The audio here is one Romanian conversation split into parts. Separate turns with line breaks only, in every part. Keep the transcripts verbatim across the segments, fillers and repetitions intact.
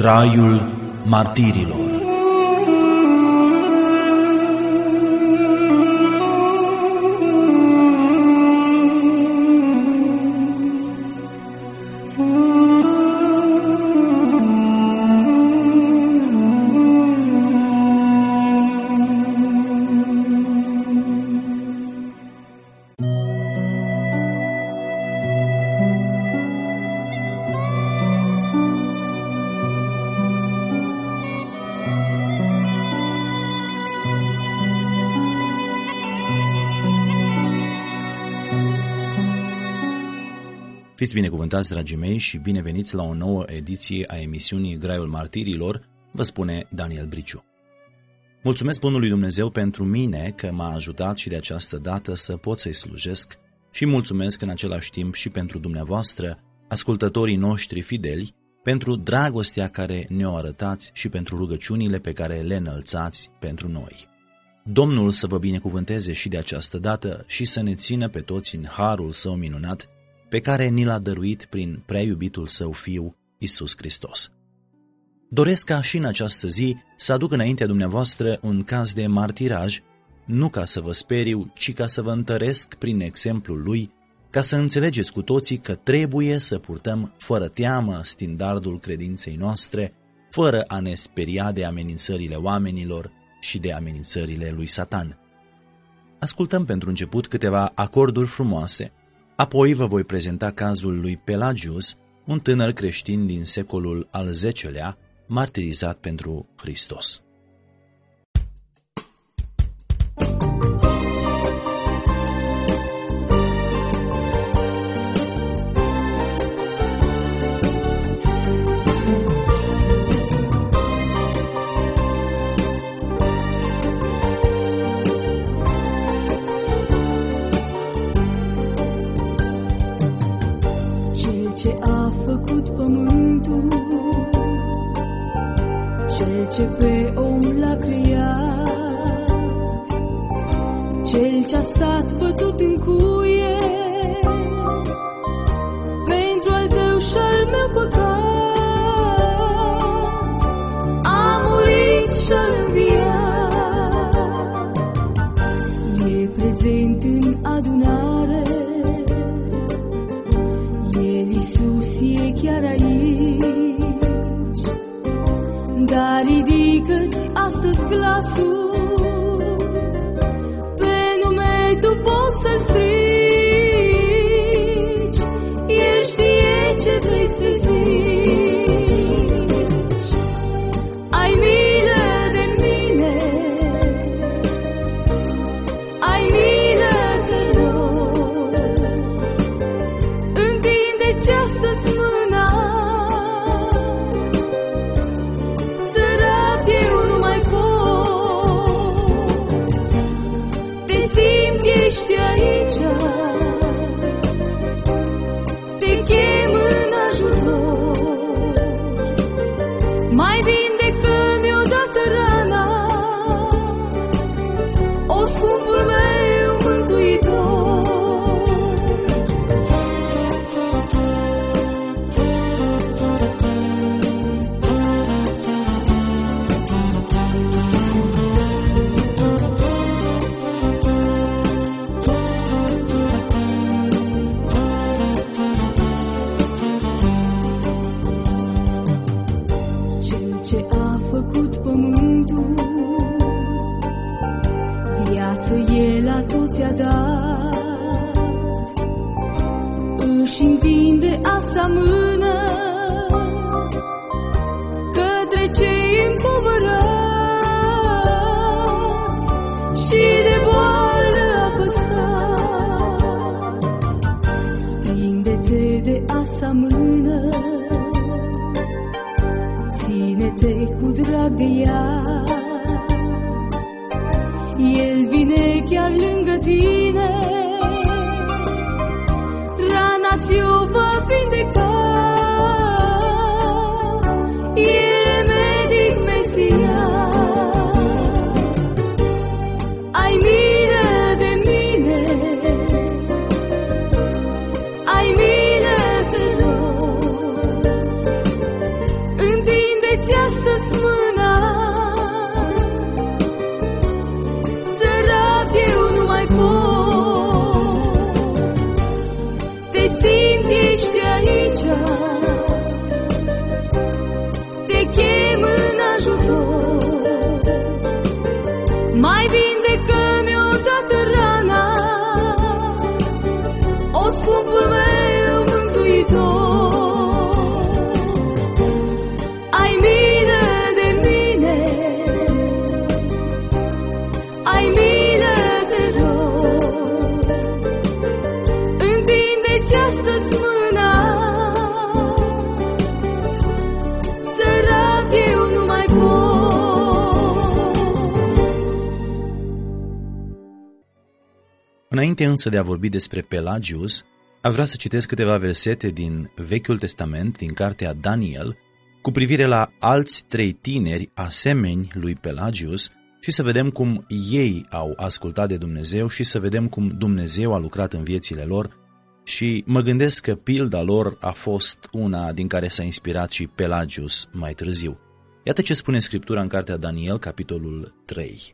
Graiul martirilor.
Fiți binecuvântați, dragii mei, și bineveniți la o nouă ediție a emisiunii Graiul Martirilor, vă spune Daniel Briciu. Mulțumesc Bunului Dumnezeu pentru mine că m-a ajutat și de această dată să pot să-i slujesc și mulțumesc în același timp și pentru dumneavoastră, ascultătorii noștri fideli, pentru dragostea care ne-o arătați și pentru rugăciunile pe care le înălțați pentru noi. Domnul să vă binecuvânteze și de această dată și să ne țină pe toți în harul Său minunat, pe care ni l-a dăruit prin prea iubitul Său Fiu, Iisus Hristos. Doresc ca și în această zi să aduc înaintea dumneavoastră un caz de martiraj, nu ca să vă speriu, ci ca să vă întăresc prin exemplul lui, ca să înțelegeți cu toții că trebuie să purtăm fără teamă standardul credinței noastre, fără a ne speria de amenințările oamenilor și de amenințările lui Satan. Ascultăm pentru început câteva acorduri frumoase. Apoi vă voi prezenta cazul lui Pelagius, un tânăr creștin din secolul al zecelea, martirizat pentru Hristos.
Ce a făcut pământul, Cel ce pe om l-a creat, Cel ce-a stat bătut în cuie pentru al tău și al meu păcat, a murit și-a înviat, e prezent în adunare. E chiar aici, dar ridică-ți astăzi glasul, pe nume tu poți să-L strici, El știe ce vrei să zici. Ai milă de mine, ai milă de noi, întinde-ți astăzi mâna, sărat eu nu mai pot, te simt, ești aici, te chem în ajutor, mai vindecă-mi odată rana, o scumpul meu mântuitor. Ce a făcut pământul, viață El a tot ți-a dat, își întinde a sa mână către cei împovărați și de boală apăsați. Prinde-te de a sa mână, ține-te cu drag de ea, El vine chiar lângă tine, rana ți-o va vindeca,
Înainte însă de a vorbi despre Pelagius, aș vrea să citesc câteva versete din Vechiul Testament, din cartea Daniel, cu privire la alți trei tineri asemeni lui Pelagius și să vedem cum ei au ascultat de Dumnezeu și să vedem cum Dumnezeu a lucrat în viețile lor și mă gândesc că pilda lor a fost una din care s-a inspirat și Pelagius mai târziu. Iată ce spune Scriptura în cartea Daniel, capitolul trei.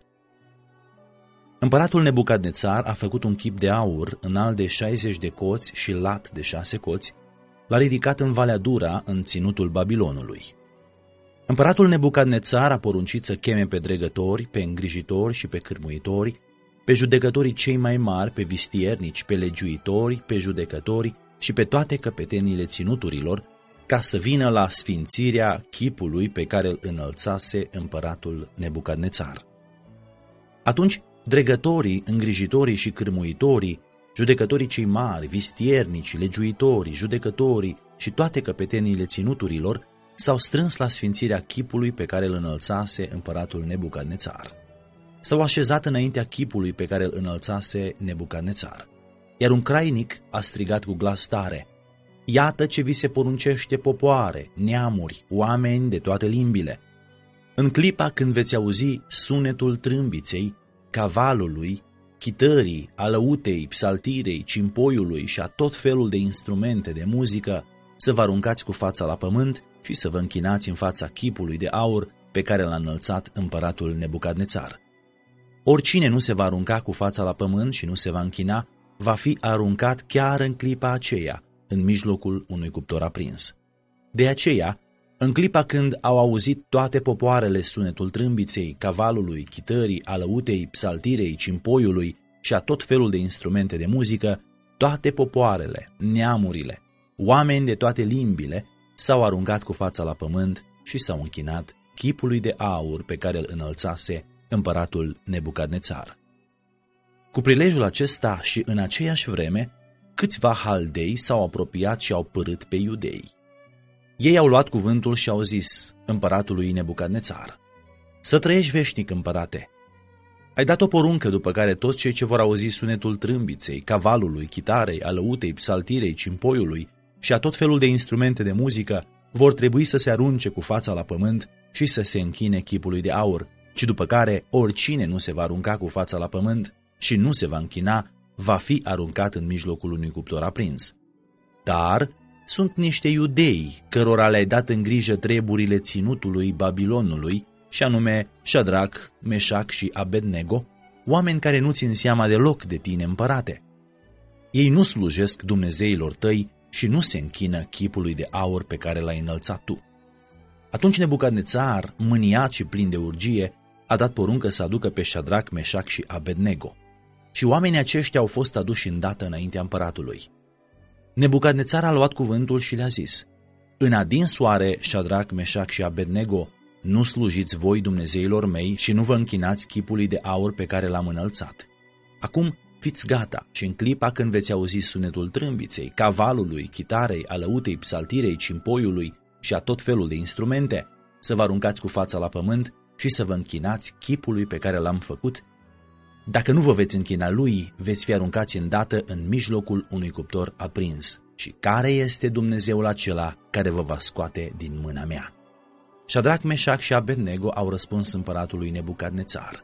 Împăratul Nebucadnețar a făcut un chip de aur înalt de șaizeci de coți și lat de șase coți, l-a ridicat în Valea Dura, în ținutul Babilonului. Împăratul Nebucadnețar a poruncit să cheme pe dregători, pe îngrijitori și pe cârmuitori, pe judecătorii cei mai mari, pe vistiernici, pe legiuitori, pe judecători și pe toate căpeteniile ținuturilor, ca să vină la sfințirea chipului pe care îl înălțase împăratul Nebucadnețar. Atunci, dregătorii, îngrijitorii și cârmuitorii, judecătorii cei mari, vistiernici, legiuitorii, judecătorii și toate căpeteniile ținuturilor s-au strâns la sfințirea chipului pe care îl înălțase împăratul Nebucadnețar. S-au așezat înaintea chipului pe care îl înălțase Nebucadnețar, iar un crainic a strigat cu glas tare: „Iată ce vi se poruncește, popoare, neamuri, oameni de toate limbile. În clipa când veți auzi sunetul trâmbiței, cavalului, chitării, alăutei, psaltirei, cimpoiului și a tot felul de instrumente de muzică, să vă aruncați cu fața la pământ și să vă închinați în fața chipului de aur pe care l-a înălțat împăratul Nebucadnețar. Oricine nu se va arunca cu fața la pământ și nu se va închina, va fi aruncat chiar în clipa aceea, în mijlocul unui cuptor aprins. De aceea, în clipa când au auzit toate popoarele sunetul trâmbiței, cavalului, chitării, alăutei, psaltirei, cimpoiului și a tot felul de instrumente de muzică, toate popoarele, neamurile, oameni de toate limbile s-au aruncat cu fața la pământ și s-au închinat chipului de aur pe care îl înălțase împăratul Nebucadnețar. Cu prilejul acesta și în aceeași vreme, câțiva haldei s-au apropiat și au părât pe iudei. Ei au luat cuvântul și au zis împăratului Nebucadnețar: „Să trăiești veșnic, împărate! Ai dat o poruncă după care toți cei ce vor auzi sunetul trâmbiței, cavalului, chitarei, alăutei, psaltirei, cimpoiului și a tot felul de instrumente de muzică vor trebui să se arunce cu fața la pământ și să se închine chipului de aur, ci după care oricine nu se va arunca cu fața la pământ și nu se va închina, va fi aruncat în mijlocul unui cuptor aprins. Dar sunt niște iudei cărora le-ai dat în grijă treburile ținutului Babilonului, și anume Șadrac, Meșac și Abednego, oameni care nu țin seama deloc de tine, împărate. Ei nu slujesc dumnezeilor tăi și nu se închină chipului de aur pe care l-ai înălțat tu.” Atunci Nebucadnețar, mâniat și plin de urgie, a dat poruncă să aducă pe Șadrac, Meșac și Abednego. Și oamenii aceștia au fost aduși îndată înaintea împăratului. Nebucadnețar a luat cuvântul și le-a zis: „În adinsoare, Șadrac, Meșac și Abednego, nu slujiți voi dumnezeilor mei și nu vă închinați chipului de aur pe care l-am înălțat. Acum fiți gata și în clipa când veți auzi sunetul trâmbiței, cavalului, chitarei, alăutei, psaltirei, cimpoiului și a tot felul de instrumente, să vă aruncați cu fața la pământ și să vă închinați chipului pe care l-am făcut. Dacă nu vă veți închina lui, veți fi aruncați îndată în mijlocul unui cuptor aprins. Și care este Dumnezeul acela care vă va scoate din mâna mea?” Șadrac, Meșac și Abednego au răspuns împăratului Nebucadnețar: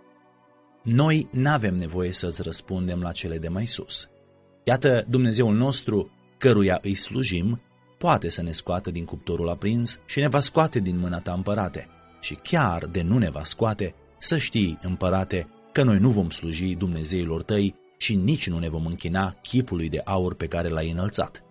„Noi n-avem nevoie să-ți răspundem la cele de mai sus. Iată, Dumnezeul nostru, căruia îi slujim, poate să ne scoată din cuptorul aprins și ne va scoate din mâna ta, împărate. Și chiar de nu ne va scoate, să știi, împărate, că noi nu vom sluji dumnezeilor tăi și nici nu ne vom închina chipului de aur pe care l-ai înălțat.”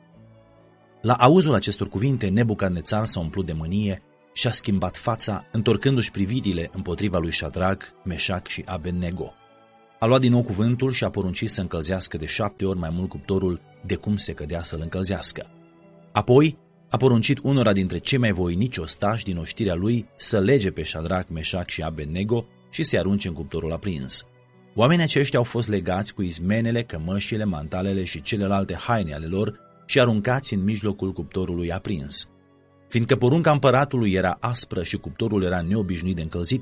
La auzul acestor cuvinte, Nebucadnețar s-a umplut de mânie și a schimbat fața, întorcându-și privirile împotriva lui Șadrac, Meșac și Abednego. A luat din nou cuvântul și a poruncit să încălzească de șapte ori mai mult cuptorul de cum se cădea să-l încălzească. Apoi a poruncit unora dintre cei mai voinici ostași din oștirea lui să lege pe Șadrac, Meșac și Abednego și să-i arunce în cuptorul aprins. Oamenii aceștia au fost legați cu izmenele, cămășile, mantalele și celelalte haine ale lor și aruncați în mijlocul cuptorului aprins. Fiindcă porunca împăratului era aspră și cuptorul era neobișnuit de încălzit,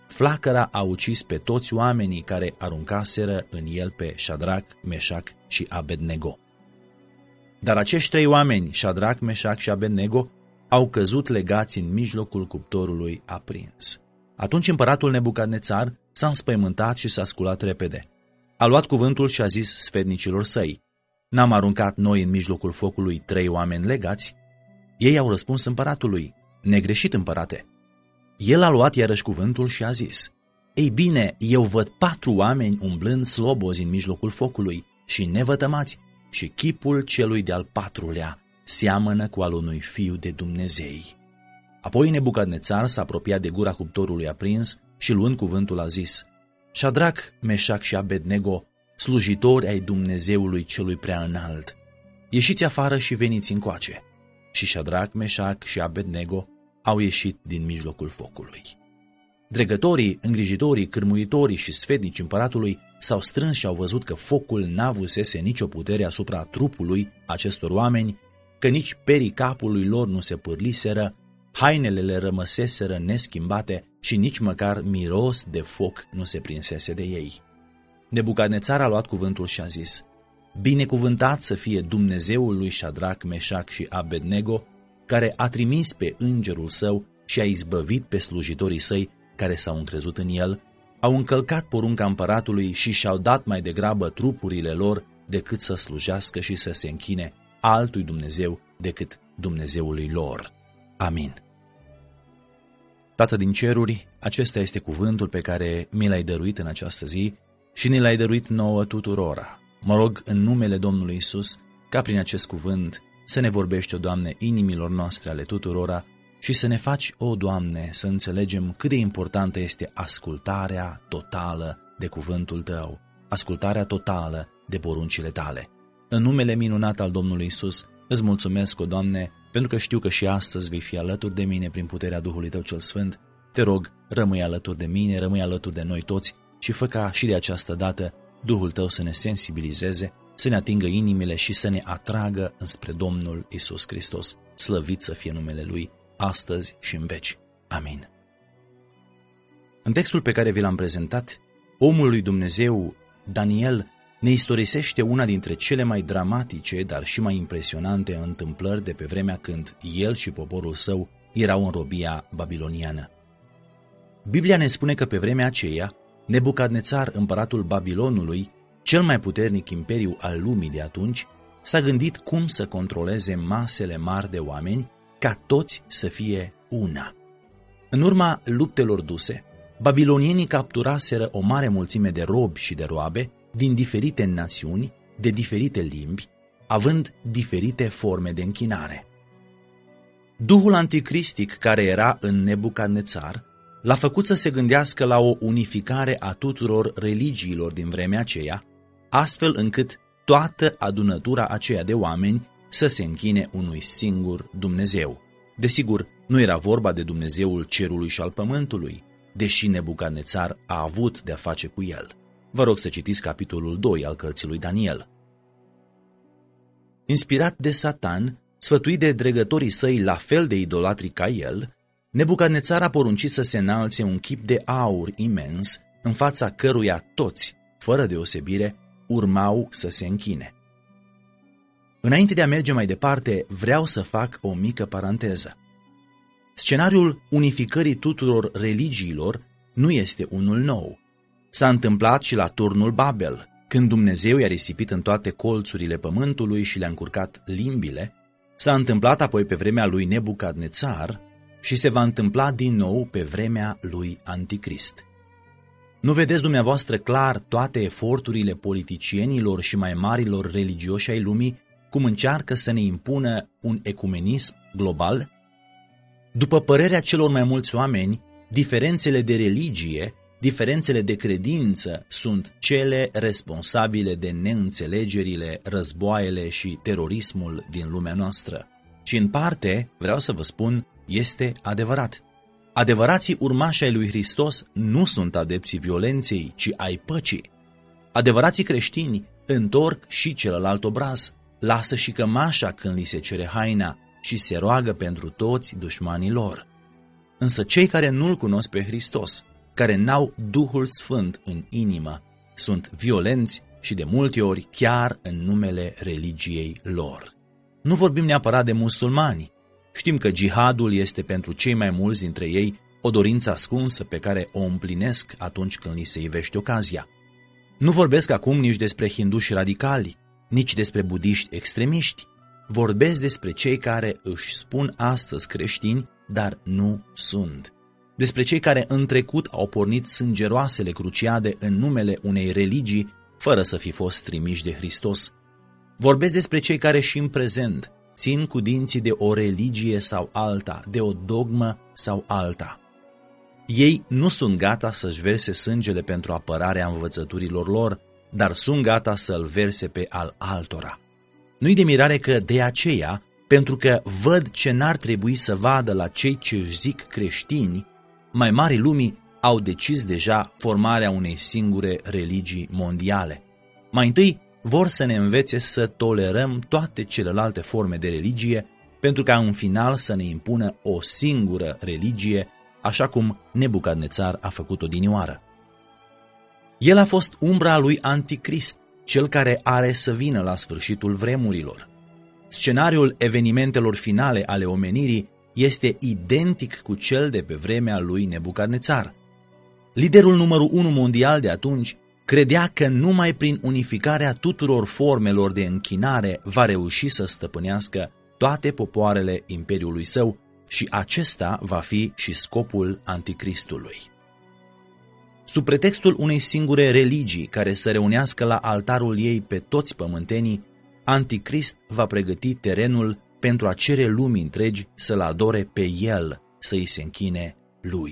flacăra a ucis pe toți oamenii care aruncaseră în el pe Șadrac, Meșac și Abednego. Dar acești trei oameni, Șadrac, Meșac și Abednego, au căzut legați în mijlocul cuptorului aprins. Atunci împăratul Nebucadnețar s-a înspăimântat și s-a sculat repede. A luat cuvântul și a zis sfetnicilor săi: N-am aruncat noi în mijlocul focului trei oameni legați? Ei au răspuns împăratului: Negreșit, împărate. El a luat iarăși cuvântul și a zis: Ei bine, eu văd patru oameni umblând slobozi în mijlocul focului și nevătămați, și chipul celui de-al patrulea seamănă cu al unui fiu de Dumnezei. Apoi Nebucadnețar s-a apropiat de gura cuptorului aprins și luând cuvântul a zis: Șadrac, Meșac și Abednego, slujitori ai Dumnezeului celui prea înalt, ieșiți afară și veniți încoace. Și Șadrac, Meșac și Abednego au ieșit din mijlocul focului. Dregătorii, îngrijitorii, cârmuitorii și sfetnici împăratului s-au strâns și au văzut că focul n-avusese nicio putere asupra trupului acestor oameni, că nici perii capului lor nu se pârliseră, hainele le rămăseseră neschimbate și nici măcar miros de foc nu se prinsese de ei. Nebucadnețar a luat cuvântul și a zis: Binecuvântat să fie Dumnezeul lui Șadrac, Meșac și Abednego, care a trimis pe îngerul său și a izbăvit pe slujitorii săi care s-au încrezut în el, au încălcat porunca împăratului și și-au dat mai degrabă trupurile lor decât să slujească și să se închine altui Dumnezeu decât Dumnezeului lor. Amin. Tată din ceruri, acesta este cuvântul pe care mi l-ai dăruit în această zi și ne l-ai dăruit nouă tuturora. Mă rog în numele Domnului Isus ca prin acest cuvânt să ne vorbești, o Doamne, inimilor noastre ale tuturora și să ne faci, o Doamne, să înțelegem cât de importantă este ascultarea totală de cuvântul Tău, ascultarea totală de poruncile Tale. În numele minunat al Domnului Isus îți mulțumesc, o Doamne, pentru că știu că și astăzi vei fi alături de mine prin puterea Duhului Tău cel Sfânt. Te rog, rămâi alături de mine, rămâi alături de noi toți și fă ca și de această dată Duhul Tău să ne sensibilizeze, să ne atingă inimile și să ne atragă înspre Domnul Isus Hristos. Slăvit să fie numele Lui, astăzi și în veci. Amin. În textul pe care vi l-am prezentat, omul lui Dumnezeu, Daniel, ne istorisește una dintre cele mai dramatice, dar și mai impresionante întâmplări de pe vremea când el și poporul său erau în robia babiloniană. Biblia ne spune că pe vremea aceea, Nebucadnețar, împăratul Babilonului, cel mai puternic imperiu al lumii de atunci, s-a gândit cum să controleze masele mari de oameni ca toți să fie una. În urma luptelor duse, babilonienii capturaseră o mare mulțime de robi și de roabe din diferite națiuni, de diferite limbi, având diferite forme de închinare. Duhul anticristic care era în Nebucadnețar l-a făcut să se gândească la o unificare a tuturor religiilor din vremea aceea, astfel încât toată adunătura aceea de oameni să se închine unui singur Dumnezeu. Desigur, nu era vorba de Dumnezeul cerului și al pământului, deși Nebucadnețar a avut de-a face cu el. Vă rog să citiți capitolul doi al cărții lui Daniel. Inspirat de Satan, sfătuit de dregătorii săi la fel de idolatri ca el, Nebucadnețar a poruncit să se înalțe un chip de aur imens, în fața căruia toți, fără deosebire, urmau să se închine. Înainte de a merge mai departe, vreau să fac o mică paranteză. Scenariul unificării tuturor religiilor nu este unul nou. S-a întâmplat și la turnul Babel, când Dumnezeu i-a risipit în toate colțurile pământului și le-a încurcat limbile. S-a întâmplat apoi pe vremea lui Nebucadnețar și se va întâmpla din nou pe vremea lui Anticrist. Nu vedeți dumneavoastră clar toate eforturile politicienilor și mai marilor religioși ai lumii cum încearcă să ne impună un ecumenism global? După părerea celor mai mulți oameni, diferențele de religie, diferențele de credință sunt cele responsabile de neînțelegerile, războaiele și terorismul din lumea noastră. Și în parte, vreau să vă spun, este adevărat. Adevărații urmași ai lui Hristos nu sunt adepții violenței, ci ai păcii. Adevărații creștini întorc și celălalt obraz, lasă și cămașa când li se cere haina și se roagă pentru toți dușmanii lor. Însă cei care nu-L cunosc pe Hristos, care n-au Duhul Sfânt în inimă, sunt violenți și de multe ori chiar în numele religiei lor. Nu vorbim neapărat de musulmani. Știm că jihadul este pentru cei mai mulți dintre ei o dorință ascunsă pe care o împlinesc atunci când li se ivește ocazia. Nu vorbesc acum nici despre hinduși radicali, nici despre budiști extremiști. Vorbesc despre cei care își spun astăzi creștini, dar nu sunt. Despre cei care în trecut au pornit sângeroasele cruciade în numele unei religii, fără să fi fost trimiși de Hristos. Vorbesc despre cei care și în prezent țin cu dinții de o religie sau alta, de o dogmă sau alta. Ei nu sunt gata să-și verse sângele pentru apărarea învățăturilor lor, dar sunt gata să-l verse pe al altora. Nu-i de mirare că de aceea, pentru că văd ce n-ar trebui să vadă la cei ce își zic creștini, mai mari lumii au decis deja formarea unei singure religii mondiale. Mai întâi vor să ne învețe să tolerăm toate celelalte forme de religie, pentru ca în final să ne impună o singură religie, așa cum Nebucadnețar a făcut odinioară. El a fost umbra lui Anticrist, cel care are să vină la sfârșitul vremurilor. Scenariul evenimentelor finale ale omenirii este identic cu cel de pe vremea lui Nebucadnețar. Liderul numărul unu mondial de atunci credea că numai prin unificarea tuturor formelor de închinare va reuși să stăpânească toate popoarele imperiului său și acesta va fi și scopul Anticristului. Sub pretextul unei singure religii care să reunească la altarul ei pe toți pământenii, Anticrist va pregăti terenul pentru a cere lumii întregi să-l adore pe el, să îi se închine lui.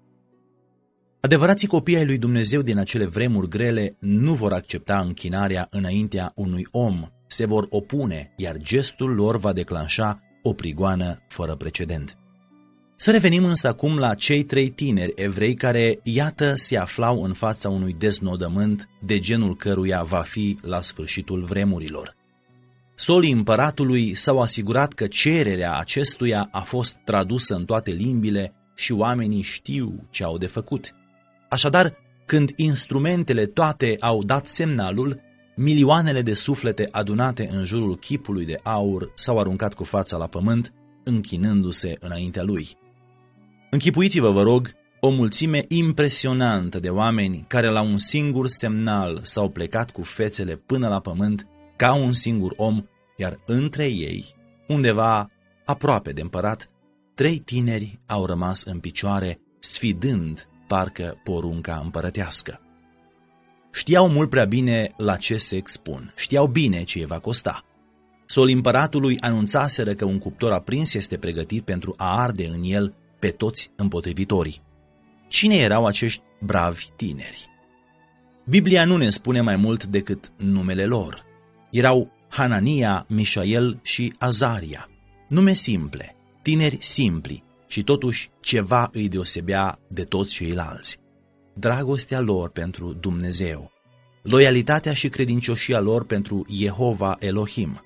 Adevărații copii ai lui Dumnezeu din acele vremuri grele nu vor accepta închinarea înaintea unui om, se vor opune, iar gestul lor va declanșa o prigoană fără precedent. Să revenim însă acum la cei trei tineri evrei care, iată, se aflau în fața unui deznodământ de genul căruia va fi la sfârșitul vremurilor. Solii împăratului s-au asigurat că cererea acestuia a fost tradusă în toate limbile și oamenii știu ce au de făcut. Așadar, când instrumentele toate au dat semnalul, milioanele de suflete adunate în jurul chipului de aur s-au aruncat cu fața la pământ, închinându-se înaintea lui. Închipuiți-vă, vă rog, o mulțime impresionantă de oameni care la un singur semnal s-au plecat cu fețele până la pământ ca un singur om, iar între ei, undeva aproape de împărat, trei tineri au rămas în picioare, sfidând parcă porunca împărătească. Știau mult prea bine la ce se expun, știau bine ce îi va costa. Solii împăratului anunțaseră că un cuptor aprins este pregătit pentru a arde în el pe toți împotrivitorii. Cine erau acești bravi tineri? Biblia nu ne spune mai mult decât numele lor. Erau Hanania, Mișael și Azaria, nume simple, tineri simpli, și totuși ceva îi deosebea de toți ceilalți. Dragostea lor pentru Dumnezeu, loialitatea și credincioșia lor pentru Jehova Elohim.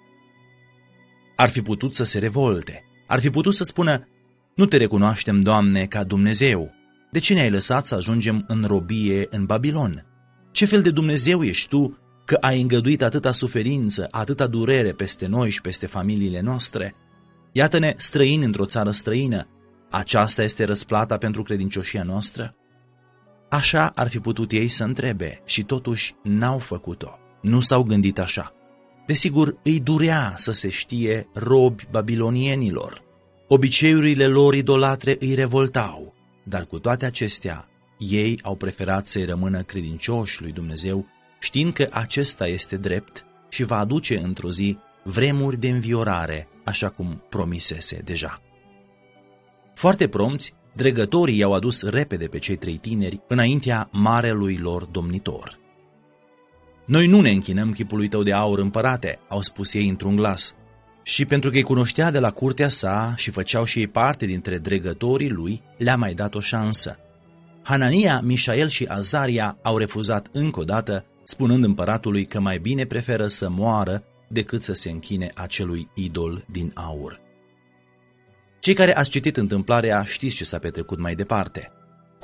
Ar fi putut să se revolte, ar fi putut să spună: nu te recunoaștem, Doamne, ca Dumnezeu. De ce ne-ai lăsat să ajungem în robie în Babilon? Ce fel de Dumnezeu ești tu că ai îngăduit atâta suferință, atâta durere peste noi și peste familiile noastre? Iată-ne străini într-o țară străină. Aceasta este răsplata pentru credincioșia noastră? Așa ar fi putut ei să întrebe și totuși n-au făcut-o. Nu s-au gândit așa. Desigur, îi durea să se știe robi babilonienilor. Obiceiurile lor idolatre îi revoltau, dar cu toate acestea, ei au preferat să-i rămână credincioși lui Dumnezeu, știind că acesta este drept și va aduce într-o zi vremuri de înviorare, așa cum promisese deja. Foarte prompți, dregătorii i-au adus repede pe cei trei tineri înaintea marelui lor domnitor. Noi nu ne închinăm chipului tău de aur, împărate, au spus ei într-un glas. Și pentru că îi cunoștea de la curtea sa și făceau și ei parte dintre dregătorii lui, le-a mai dat o șansă. Hanania, Mișael și Azaria au refuzat încă o dată, spunând împăratului că mai bine preferă să moară decât să se închine acelui idol din aur. Cei care ați citit întâmplarea știți ce s-a petrecut mai departe.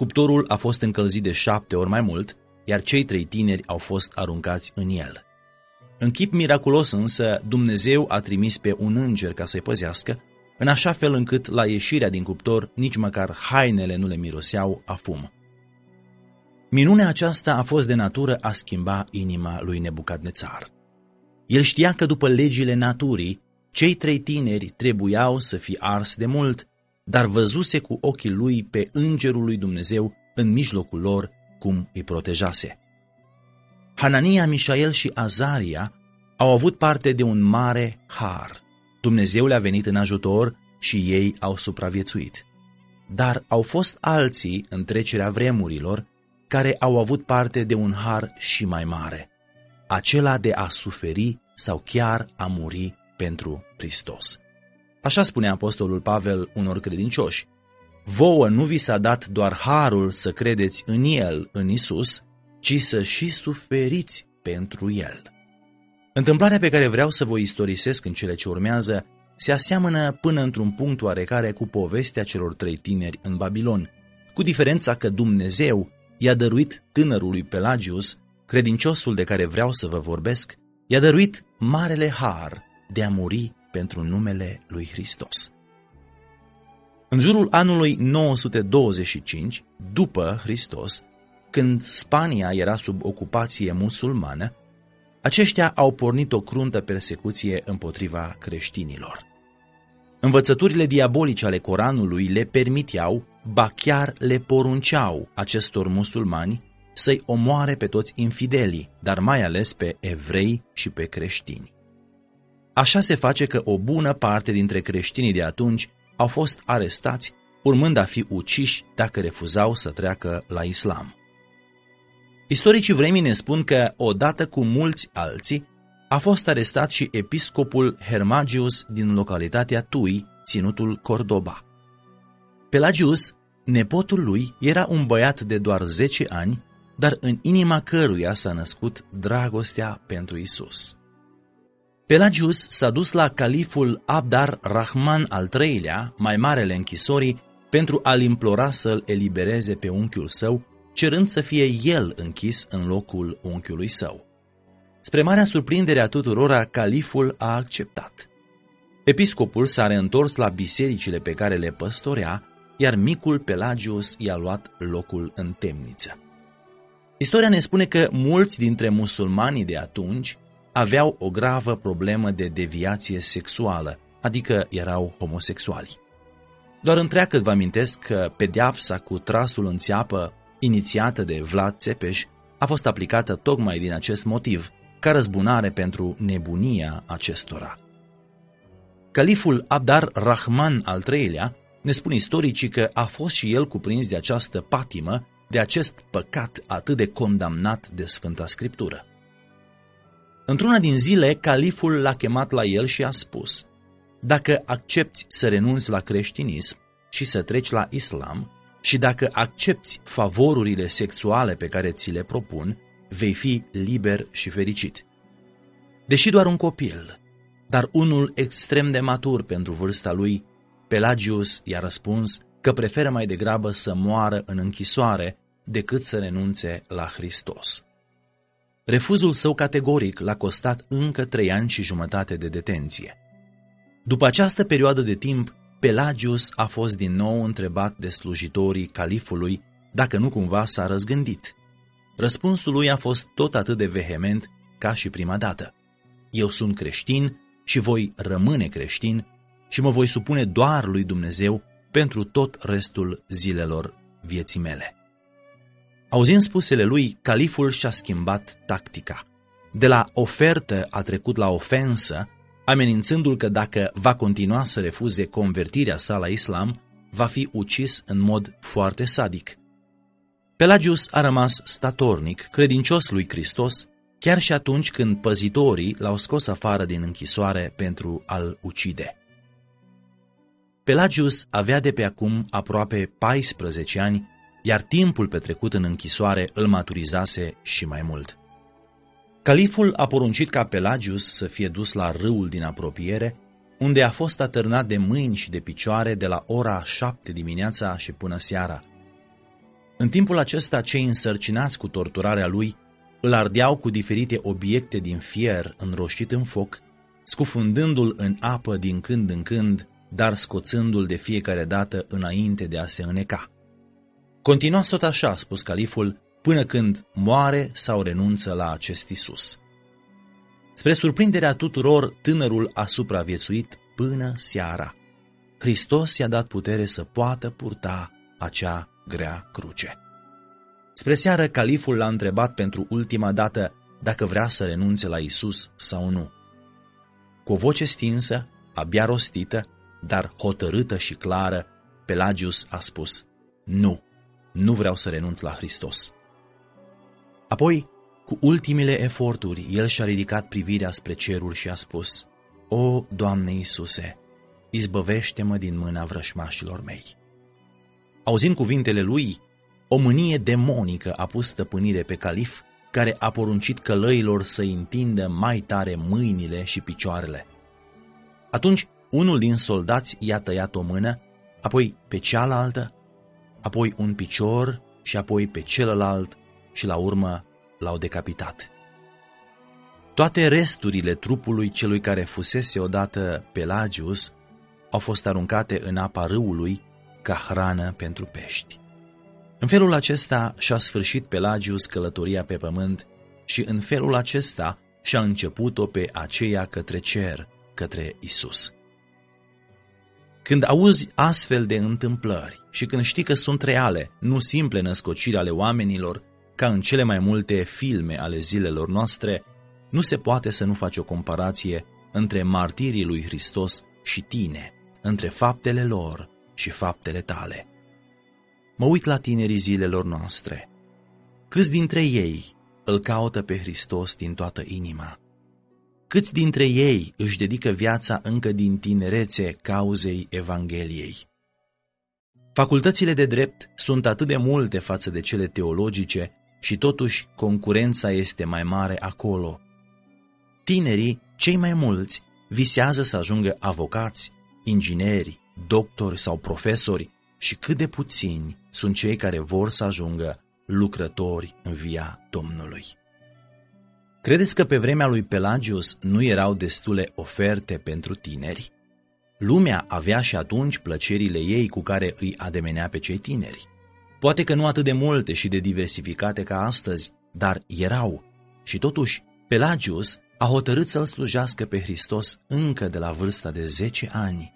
Cuptorul a fost încălzit de șapte ori mai mult, iar cei trei tineri au fost aruncați în el. În chip miraculos însă, Dumnezeu a trimis pe un înger ca să-i păzească, în așa fel încât la ieșirea din cuptor nici măcar hainele nu le miroseau a fum. Minunea aceasta a fost de natură a schimba inima lui Nebucadnețar. El știa că după legile naturii, cei trei tineri trebuiau să fie ars de mult, dar văzuse cu ochii lui pe îngerul lui Dumnezeu în mijlocul lor cum îi protejase. Hanania, Mișael și Azaria au avut parte de un mare har. Dumnezeu le-a venit în ajutor și ei au supraviețuit. Dar au fost alții în trecerea vremurilor care au avut parte de un har și mai mare, acela de a suferi sau chiar a muri pentru Hristos. Așa spune apostolul Pavel unor credincioși: vouă nu vi s-a dat doar harul să credeți în El, în Isus, ci să și suferiți pentru El. Întâmplarea pe care vreau să vă istorisesc în cele ce urmează se aseamănă până într-un punct oarecare cu povestea celor trei tineri în Babilon, cu diferența că Dumnezeu i-a dăruit tânărului Pelagius, credinciosul de care vreau să vă vorbesc, i-a dăruit marele har de a muri pentru numele lui Hristos. În jurul anului nouă sute douăzeci și cinci, după Hristos, când Spania era sub ocupație musulmană, aceștia au pornit o cruntă persecuție împotriva creștinilor. Învățăturile diabolice ale Coranului le permiteau, ba chiar le porunceau acestor musulmani să-i omoare pe toți infidelii, dar mai ales pe evrei și pe creștini. Așa se face că o bună parte dintre creștinii de atunci au fost arestați, urmând a fi uciși dacă refuzau să treacă la islam. Istoricii vremii ne spun că, odată cu mulți alții, a fost arestat și episcopul Hermagius din localitatea Tui, ținutul Cordoba. Pelagius, nepotul lui, era un băiat de doar zece ani, dar în inima căruia s-a născut dragostea pentru Isus. Pelagius s-a dus la califul Abdar Rahman al treilea, mai marele închisorii, pentru a-l implora să-l elibereze pe unchiul său, cerând să fie el închis în locul unchiului său. Spre marea surprindere a tuturora, califul a acceptat. Episcopul s-a reîntors la bisericile pe care le păstorea, iar micul Pelagius i-a luat locul în temniță. Istoria ne spune că mulți dintre musulmanii de atunci aveau o gravă problemă de deviație sexuală, adică erau homosexuali. Doar întreagăt vă amintesc că pedeapsa cu trasul în țeapă, inițiată de Vlad Țepeș, a fost aplicată tocmai din acest motiv, ca răzbunare pentru nebunia acestora. Califul Abdar Rahman al treilea, ne spun istoricii că a fost și el cuprins de această patimă, de acest păcat atât de condamnat de Sfânta Scriptură. Într-una din zile, califul l-a chemat la el și a spus: dacă accepți să renunți la creștinism și să treci la islam, și dacă accepți favorurile sexuale pe care ți le propun, vei fi liber și fericit. Deși doar un copil, dar unul extrem de matur pentru vârsta lui, Pelagius i-a răspuns că preferă mai degrabă să moară în închisoare decât să renunțe la Hristos. Refuzul său categoric l-a costat încă trei ani și jumătate de detenție. După această perioadă de timp, Pelagius a fost din nou întrebat de slujitorii califului dacă nu cumva s-a răzgândit. Răspunsul lui a fost tot atât de vehement ca și prima dată: eu sunt creștin și voi rămâne creștin și mă voi supune doar lui Dumnezeu pentru tot restul zilelor vieții mele. Auzind spusele lui, califul și-a schimbat tactica. De la ofertă a trecut la ofensă, amenințându-l că dacă va continua să refuze convertirea sa la islam, va fi ucis în mod foarte sadic. Pelagius a rămas statornic, credincios lui Hristos, chiar și atunci când păzitorii l-au scos afară din închisoare pentru a-l ucide. Pelagius avea de pe acum aproape paisprezece ani, iar timpul petrecut în închisoare îl maturizase și mai mult. Califul a poruncit ca Pelagius să fie dus la râul din apropiere, unde a fost atârnat de mâini și de picioare de la ora șapte dimineața și până seara. În timpul acesta, cei însărcinați cu torturarea lui îl ardeau cu diferite obiecte din fier înroșit în foc, scufundându-l în apă din când în când, dar scoțându-l de fiecare dată înainte de a se îneca. Continua tot așa, a spus califul, până când moare sau renunță la acest Iisus. Spre surprinderea tuturor, tânărul a supraviețuit până seara. Hristos i-a dat putere să poată purta acea grea cruce. Spre seară, califul l-a întrebat pentru ultima dată dacă vrea să renunțe la Iisus sau nu. Cu o voce stinsă, abia rostită, dar hotărâtă și clară, Pelagius a spus: nu, nu vreau să renunț la Hristos. Apoi, cu ultimele eforturi, el și-a ridicat privirea spre cerul și a spus: O, Doamne Iisuse, izbăvește-mă din mâna vrășmașilor mei. Auzind cuvintele lui, o mânie demonică a pus stăpânire pe calif, care a poruncit călăilor să-i întindă mai tare mâinile și picioarele. Atunci, unul din soldați i-a tăiat o mână, apoi pe cealaltă, apoi un picior și apoi pe celălalt și la urmă l-au decapitat. Toate resturile trupului celui care fusese odată Pelagius au fost aruncate în apa râului ca hrană pentru pești. În felul acesta și-a sfârșit Pelagius călătoria pe pământ și în felul acesta și-a început-o pe aceea către cer, către Isus. Când auzi astfel de întâmplări și când știi că sunt reale, nu simple născociri ale oamenilor, ca în cele mai multe filme ale zilelor noastre, nu se poate să nu faci o comparație între martirii lui Hristos și tine, între faptele lor și faptele tale. Mă uit la tinerii zilelor noastre. Câți dintre ei îl caută pe Hristos din toată inima? Câți dintre ei își dedică viața încă din tinerețe cauzei Evangheliei? Facultățile de drept sunt atât de multe față de cele teologice și totuși concurența este mai mare acolo. Tinerii, cei mai mulți, visează să ajungă avocați, ingineri, doctori sau profesori și cât de puțini sunt cei care vor să ajungă lucrători în via Domnului. Credeți că pe vremea lui Pelagius nu erau destule oferte pentru tineri? Lumea avea și atunci plăcerile ei cu care îi ademenea pe cei tineri. Poate că nu atât de multe și de diversificate ca astăzi, dar erau. Și totuși, Pelagius a hotărât să-L slujească pe Hristos încă de la vârsta de zece ani.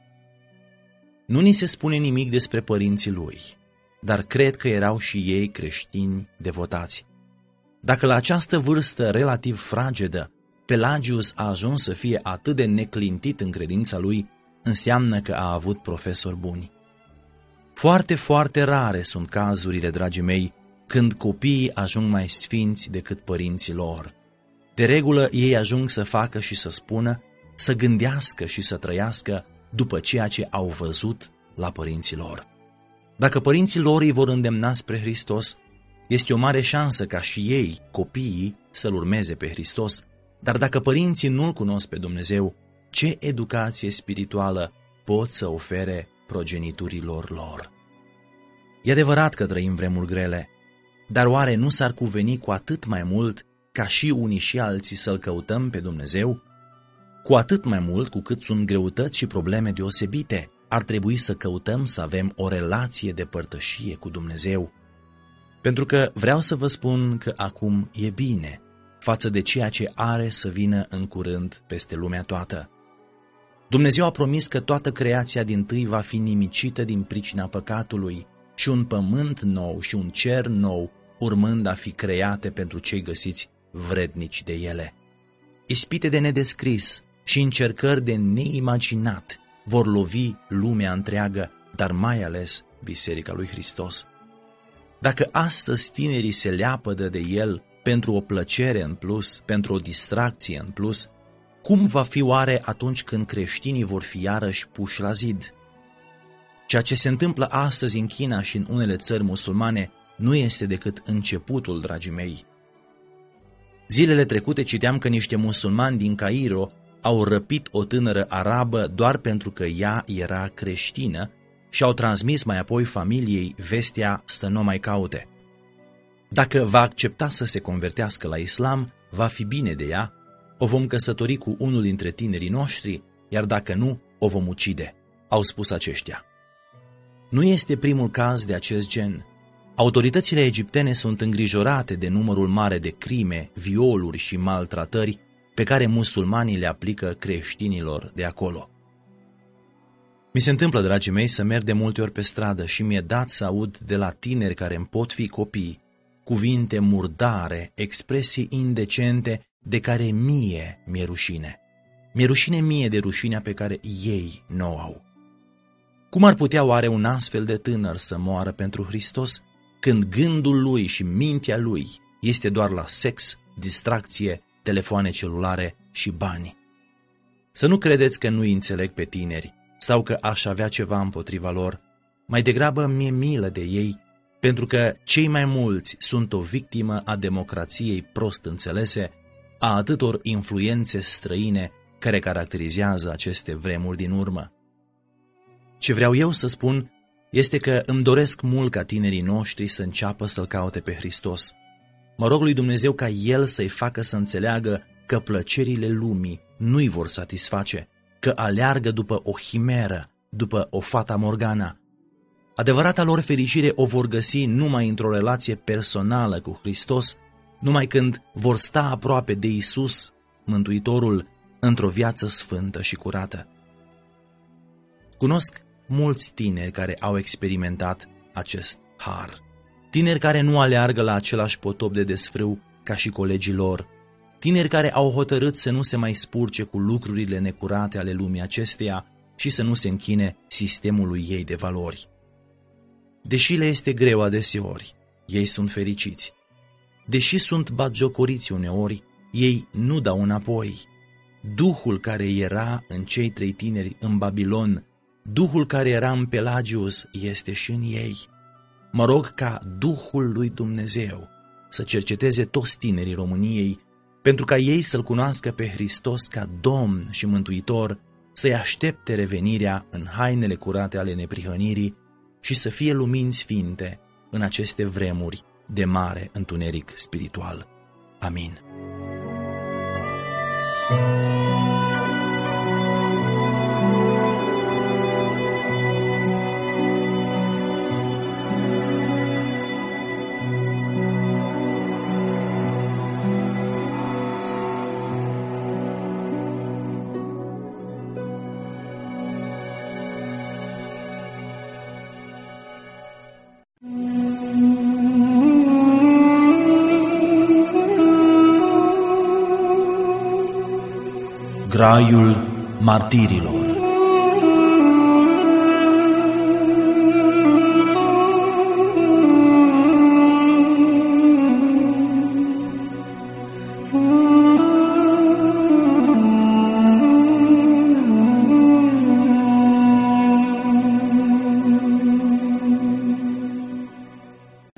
Nu ni se spune nimic despre părinții lui, dar cred că erau și ei creștini devotați. Dacă la această vârstă relativ fragedă, Pelagius a ajuns să fie atât de neclintit în credința lui, înseamnă că a avut profesori buni. Foarte, foarte rare sunt cazurile, dragii mei, când copiii ajung mai sfinți decât părinții lor. De regulă, ei ajung să facă și să spună, să gândească și să trăiască după ceea ce au văzut la părinții lor. Dacă părinții lor îi vor îndemna spre Hristos, este o mare șansă ca și ei, copiii, să-L urmeze pe Hristos, dar dacă părinții nu-L cunosc pe Dumnezeu, ce educație spirituală pot să ofere progeniturilor lor? E adevărat că trăim vremuri grele, dar oare nu s-ar cuveni cu atât mai mult ca și unii și alții să-L căutăm pe Dumnezeu? Cu atât mai mult cu cât sunt greutăți și probleme deosebite, ar trebui să căutăm să avem o relație de părtășie cu Dumnezeu. Pentru că vreau să vă spun că acum e bine față de ceea ce are să vină în curând peste lumea toată. Dumnezeu a promis că toată creația dintâi va fi nimicită din pricina păcatului și un pământ nou și un cer nou urmând a fi create pentru cei găsiți vrednici de ele. Ispite de nedescris și încercări de neimaginat vor lovi lumea întreagă, dar mai ales Biserica lui Hristos. Dacă astăzi tinerii se leapădă de el pentru o plăcere în plus, pentru o distracție în plus, cum va fi oare atunci când creștinii vor fi iarăși puși la zid? Ceea ce se întâmplă astăzi în China și în unele țări musulmane nu este decât începutul, dragii mei. Zilele trecute citeam că niște musulmani din Cairo au răpit o tânără arabă doar pentru că ea era creștină și au transmis mai apoi familiei vestea să nu mai caute. Dacă va accepta să se convertească la islam, va fi bine de ea, o vom căsători cu unul dintre tinerii noștri, iar dacă nu, o vom ucide, au spus aceștia. Nu este primul caz de acest gen. Autoritățile egiptene sunt îngrijorate de numărul mare de crime, violuri și maltratări pe care musulmanii le aplică creștinilor de acolo. Mi se întâmplă, dragii mei, să merg de multe ori pe stradă și mi-e dat să aud de la tineri care îmi pot fi copii cuvinte murdare, expresii indecente de care mie mi-e rușine. Mi-e rușine mie de rușinea pe care ei n-o au. Cum ar putea oare un astfel de tânăr să moară pentru Hristos când gândul lui și mintea lui este doar la sex, distracție, telefoane celulare și bani? Să nu credeți că nu-i înțeleg pe tineri sau că aș avea ceva împotriva lor. Mai degrabă mi-e milă de ei, pentru că cei mai mulți sunt o victimă a democrației prost înțelese, a atâtor influențe străine care caracterizează aceste vremuri din urmă. Ce vreau eu să spun este că îmi doresc mult ca tinerii noștri să înceapă să-L caute pe Hristos. Mă rog lui Dumnezeu ca El să-i facă să înțeleagă că plăcerile lumii nu-i vor satisface, că aleargă după o himeră, după o fata Morgana. Adevărata lor fericire o vor găsi numai într-o relație personală cu Hristos, numai când vor sta aproape de Iisus, Mântuitorul, într-o viață sfântă și curată. Cunosc mulți tineri care au experimentat acest har. Tineri care nu aleargă la același potop de desfrâu ca și colegii lor. Tineri care au hotărât să nu se mai spurce cu lucrurile necurate ale lumii acesteia și să nu se închine sistemului ei de valori. Deși le este greu adeseori, ei sunt fericiți. Deși sunt batjocoriți uneori, ei nu dau înapoi. Duhul care era în cei trei tineri în Babilon, Duhul care era în Pelagius, este și în ei. Mă rog ca Duhul lui Dumnezeu să cerceteze toți tinerii României, pentru ca ei să-L cunoască pe Hristos ca Domn și Mântuitor, să-i aștepte revenirea în hainele curate ale neprihănirii și să fie lumini sfinte în aceste vremuri de mare întuneric spiritual. Amin.
Graiul martirilor.